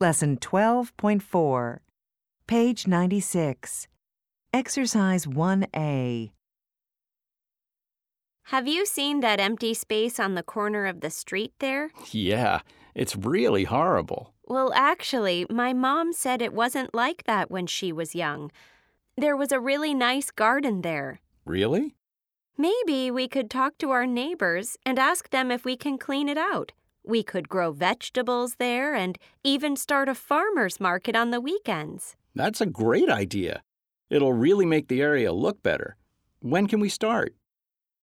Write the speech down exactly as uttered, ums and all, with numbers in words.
Lesson twelve point four, page ninety-six. Exercise one A. Have you seen that empty space on the corner of the street there? Yeah, it's really horrible. Well, actually, my mom said it wasn't like that when she was young. There was a really nice garden there. Really? Maybe we could talk to our neighbors and ask them if we can clean it out. We could grow vegetables there and even start a farmer's market on the weekends. That's a great idea. It'll really make the area look better. When can we start?